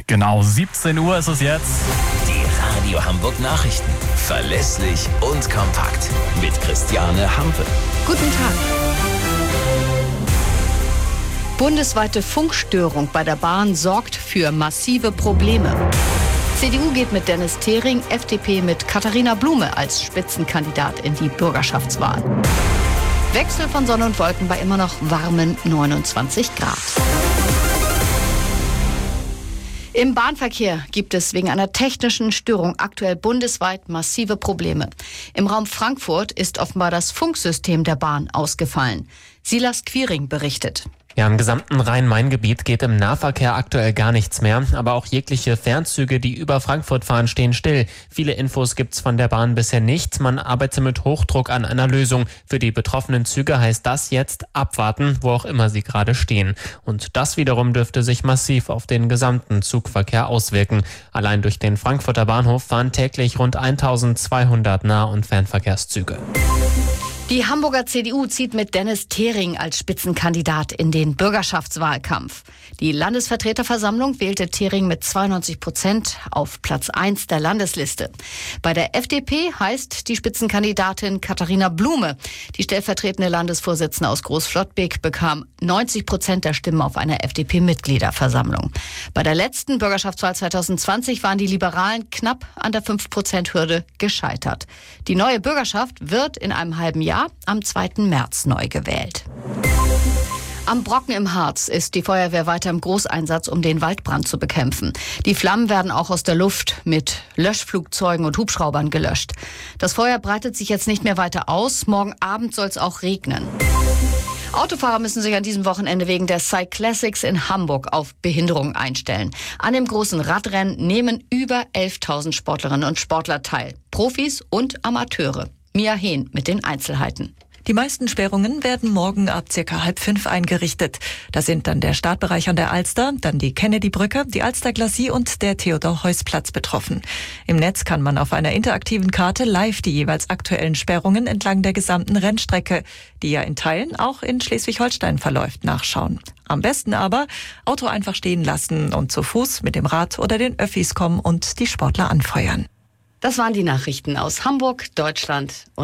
Genau, 17 Uhr ist es jetzt. Die Radio Hamburg Nachrichten. Verlässlich und kompakt. Mit Christiane Hampe. Guten Tag. Bundesweite Funkstörung bei der Bahn sorgt für massive Probleme. CDU geht mit Dennis Thering, FDP mit Katharina Blume als Spitzenkandidat in die Bürgerschaftswahl. Wechsel von Sonne und Wolken bei immer noch warmen 29 Grad. Im Bahnverkehr gibt es wegen einer technischen Störung aktuell bundesweit massive Probleme. Im Raum Frankfurt ist offenbar das Funksystem der Bahn ausgefallen. Silas Quiring berichtet. Ja, im gesamten Rhein-Main-Gebiet geht im Nahverkehr aktuell gar nichts mehr. Aber auch jegliche Fernzüge, die über Frankfurt fahren, stehen still. Viele Infos gibt's von der Bahn bisher nicht. Man arbeitet mit Hochdruck an einer Lösung. Für die betroffenen Züge heißt das jetzt abwarten, wo auch immer sie gerade stehen. Und das wiederum dürfte sich massiv auf den gesamten Zugverkehr auswirken. Allein durch den Frankfurter Bahnhof fahren täglich rund 1200 Nah- und Fernverkehrszüge. Die Hamburger CDU zieht mit Dennis Thering als Spitzenkandidat in den Bürgerschaftswahlkampf. Die Landesvertreterversammlung wählte Thering mit 92% auf Platz 1 der Landesliste. Bei der FDP heißt die Spitzenkandidatin Katharina Blume. Die stellvertretende Landesvorsitzende aus Großflottbek bekam 90% der Stimmen auf einer FDP-Mitgliederversammlung. Bei der letzten Bürgerschaftswahl 2020 waren die Liberalen knapp an der 5%-Hürde gescheitert. Die neue Bürgerschaft wird in einem halben Jahr am 2. März neu gewählt. Am Brocken im Harz ist die Feuerwehr weiter im Großeinsatz, um den Waldbrand zu bekämpfen. Die Flammen werden auch aus der Luft mit Löschflugzeugen und Hubschraubern gelöscht. Das Feuer breitet sich jetzt nicht mehr weiter aus. Morgen Abend soll es auch regnen. Autofahrer müssen sich an diesem Wochenende wegen der Cyclassics in Hamburg auf Behinderung einstellen. An dem großen Radrennen nehmen über 11.000 Sportlerinnen und Sportler teil. Profis und Amateure. Mia Hehn mit den Einzelheiten. Die meisten Sperrungen werden morgen ab ca. 4:30 eingerichtet. Da sind dann der Startbereich an der Alster, dann die Kennedy-Brücke, die Alster-Glacis und der Theodor-Heuss-Platz betroffen. Im Netz kann man auf einer interaktiven Karte live die jeweils aktuellen Sperrungen entlang der gesamten Rennstrecke, die ja in Teilen auch in Schleswig-Holstein verläuft, nachschauen. Am besten aber Auto einfach stehen lassen und zu Fuß mit dem Rad oder den Öffis kommen und die Sportler anfeuern. Das waren die Nachrichten aus Hamburg, Deutschland und